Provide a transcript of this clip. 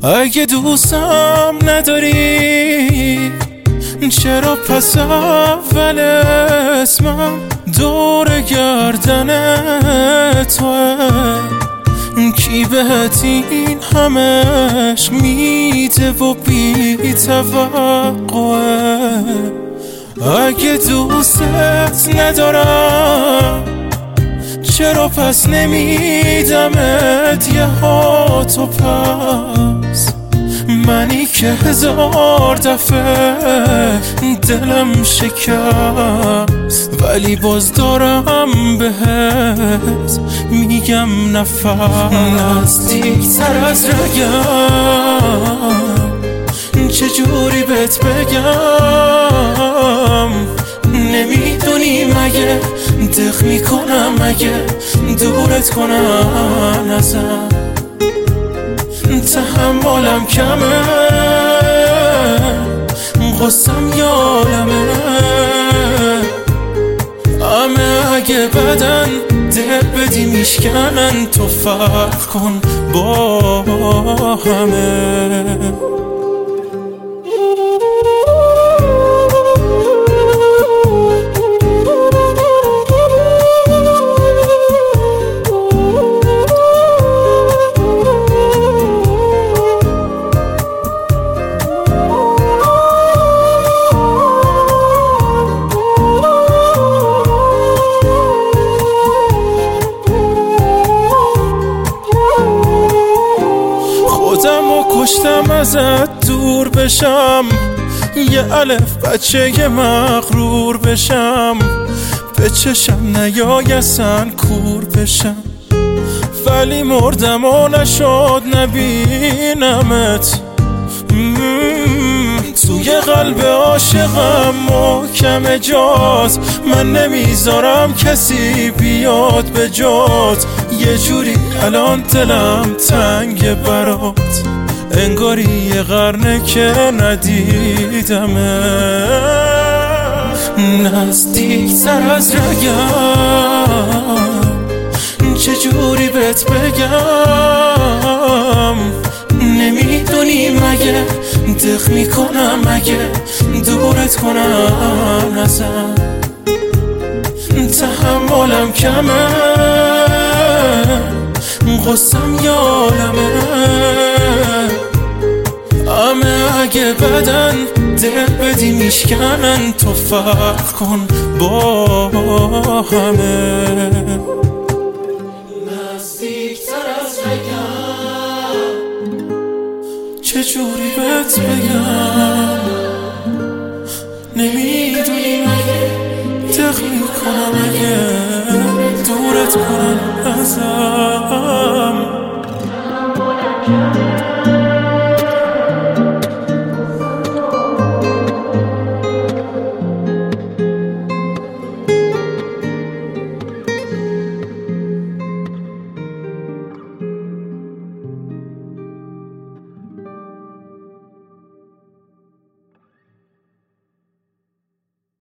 اگه دوستم نداری چرا پس اول اسمم دور گردن توه؟ کی بهت این همش میده و بی توقعه؟ اگه دوستت ندارم چرا پس نمیدمت یه هات و پس؟ منی که 1000 دفعه دلم شکست ولی باز دارم بهت میگم نفس. نزدیکتر از رگم چجوری بهت بگم؟ نمیدونی مگه دق میکنم اگه دورت کنم ازم؟ تحملم کمه غصم یادمه همه اگه بدن دل بدی میشکنن تو فرق کن با همه. خودمو کشتم ازت دور بشم، یه الف بچه مغرور بشم، به چشم نیای اصلا کور بشم، ولی مردم و نشد نبینمت. توی قلب عاشقم محکم جات، من نمیذارم کسی بیاد به جات. یه جوری الان دلم تنگ برات، انگاری یه قرنه که ندیدمه. نزدیکتر از رگم چجوری بهت بگم؟ نمیدونی مگه دق میکنم اگه دورت کنم ازم؟ تحملم کمه غصم یادمه همه اگه بدن دل بدی میشکنن تو فرق کن با همه. نزدیکتر از رگم چجوری بهت بگم؟ نمیدونی مگه دق میکنم اگه دورت کنم ازم؟